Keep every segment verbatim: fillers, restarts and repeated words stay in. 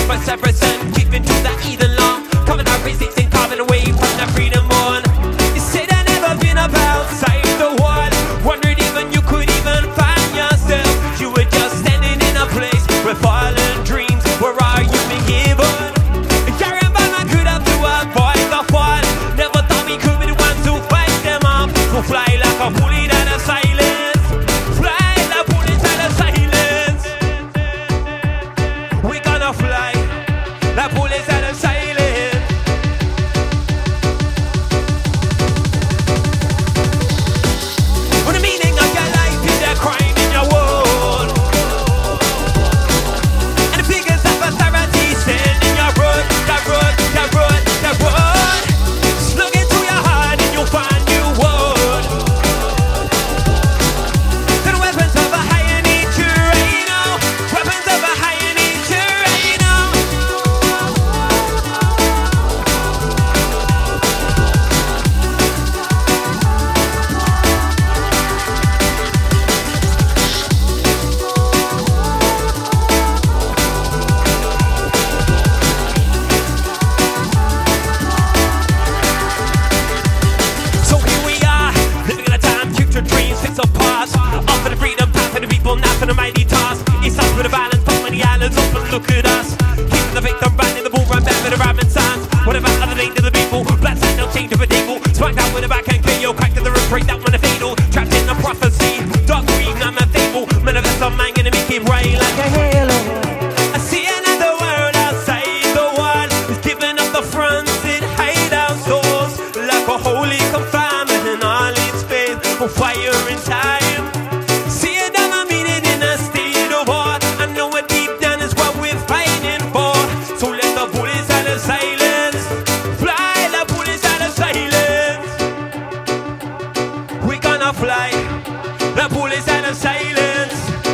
twenty-four seven, keeping to that heathen law. Coming out resisting, carving away from that freedom one. You said I never been up outside the wall. Wondered even you could even find yourself. You were just standing in a place where fallen dreams were all you been given. Carrying by my could have to avoid the fall. Never thought we could be the ones to fight them off. So fly like a bullet out of silence. Fly like a bullet out of silence. We gonna fly like bullets out of silence. What the meaning of your life is a crime in your world. And the figures of authority stand in your road, that road, that road, that road. Just look into your heart and you'll find you would. The weapons of a higher nature, you know. Weapons of a higher nature, you know. So here we are, living in a time, future dreams, fix our past. All for the freedom, time for the people, not for the mighty task. It's us with the violence, but when the islands open, look at us. Keeping the victim right in the bull run, back with the rhyming signs. What about other thing to the people? Black side, no change of a dingle. Smacked out with a backhand K O, crack to the roof, break that one a fatal. Trapped in the prophecy, dark green, I'm a fable. Manifest on my enemy, keep rain like a halo. I see another world outside the wall. It's giving up the fronts, it hide our souls. Like a holy confinement and all its faith on fire in time. See it down, I mean it in a state of war. I know it deep down is what we're fighting for. So let the bullets out of silence. Fly the bullets out of silence. We gonna fly the bullets out of silence.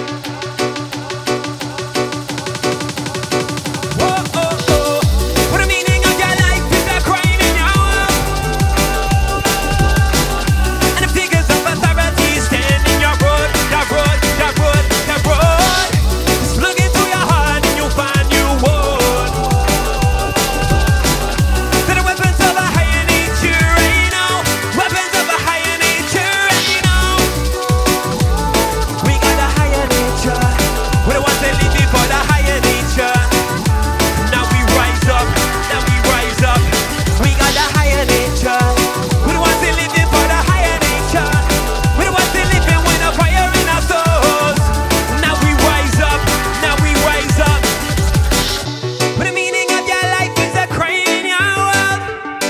Whoa, oh, oh. What the meaning of your life is a crime in your world. And the figures of authority stand in your road, that road, that road, that road. Just look into your heart and you'll find you would. That the weapons of a higher nature, you know. Weapons of a higher nature, you know. We got a higher nature. We're the ones that live for the higher nature. Now we rise up, now we rise up. We got the higher nature. We're the ones that live for the higher nature. We're the ones that live with a fire in our souls. Now we rise up, now we rise up. But the meaning of your life is a crime in your world.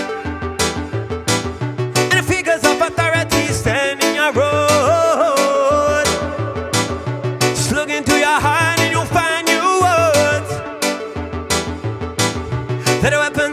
And the figures of authority stand in your road. Just look into your heart and you'll find your words. That the weapons